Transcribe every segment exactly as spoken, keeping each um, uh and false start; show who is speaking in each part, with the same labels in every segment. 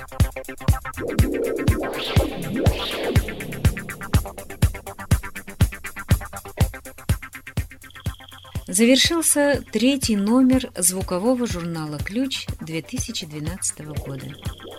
Speaker 1: Завершился третий номер звукового журнала «Ключ» две тысячи двенадцатого года.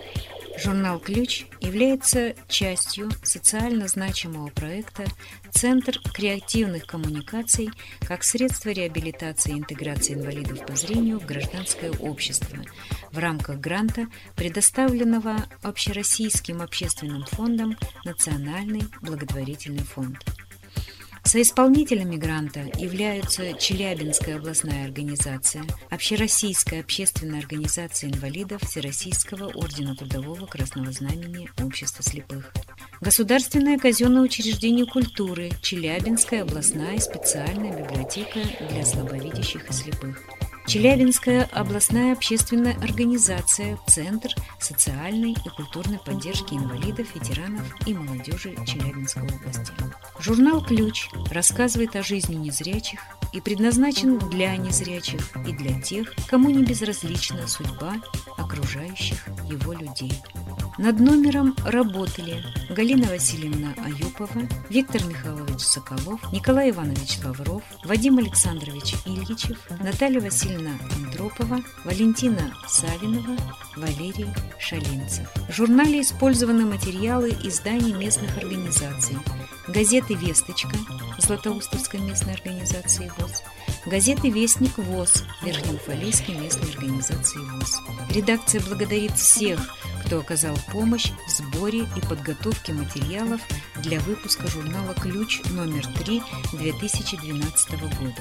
Speaker 1: Журнал «Ключ» является частью социально значимого проекта «Центр креативных коммуникаций» как средство реабилитации и интеграции инвалидов по зрению в гражданское общество в рамках гранта, предоставленного Общероссийским общественным фондом «Национальный благотворительный фонд». Соисполнителями гранта являются Челябинская областная организация, Общероссийская общественная организация инвалидов Всероссийского ордена Трудового Красного Знамени Общества слепых, Государственное казенное учреждение культуры Челябинская областная специальная библиотека для слабовидящих и слепых, Челябинская областная общественная организация «Центр социальной и культурной поддержки инвалидов, ветеранов и молодежи Челябинской области». Журнал «Ключ» рассказывает о жизни незрячих и предназначен для незрячих и для тех, кому не безразлична судьба окружающих его людей. Над номером работали Галина Васильевна Аюпова, Виктор Михайлович Соколов, Николай Иванович Лавров, Вадим Александрович Ильичев, Наталья Васильевна Андропова, Валентина Савинова, Валерий Шалинцев. В журнале использованы материалы изданий местных организаций: газеты «Весточка» Златоустовской местной организации ВОС, газеты «Вестник» ВОС Верхнеуфалейской местной организации ВОС. Редакция благодарит всех, кто оказал помощь в сборе и подготовке материалов для выпуска журнала «Ключ» номер три две тысячи двенадцатого года.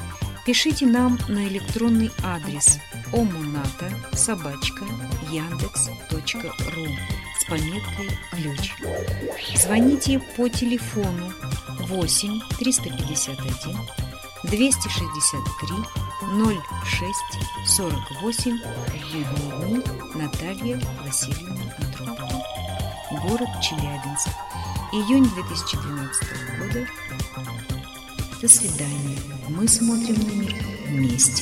Speaker 1: Пишите нам на электронный адрес омуната собачка яндекс точка ру с пометкой «Ключ». Звоните по телефону восемь триста пятьдесят один двести шестьдесят три ноль шесть сорок восемь. В будние дни Наталья Васильевна Андропова. Город Челябинск. Июнь две тысячи двенадцатого года. До свидания. Мы смотрим на мир вместе.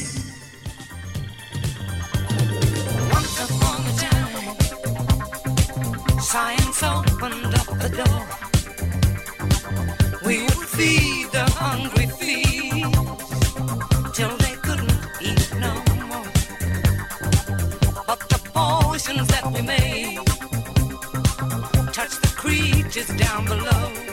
Speaker 2: Science opened up the door. We would feed the hungry fields till they couldn't eat no more. But the potions that we made touched the creatures down below.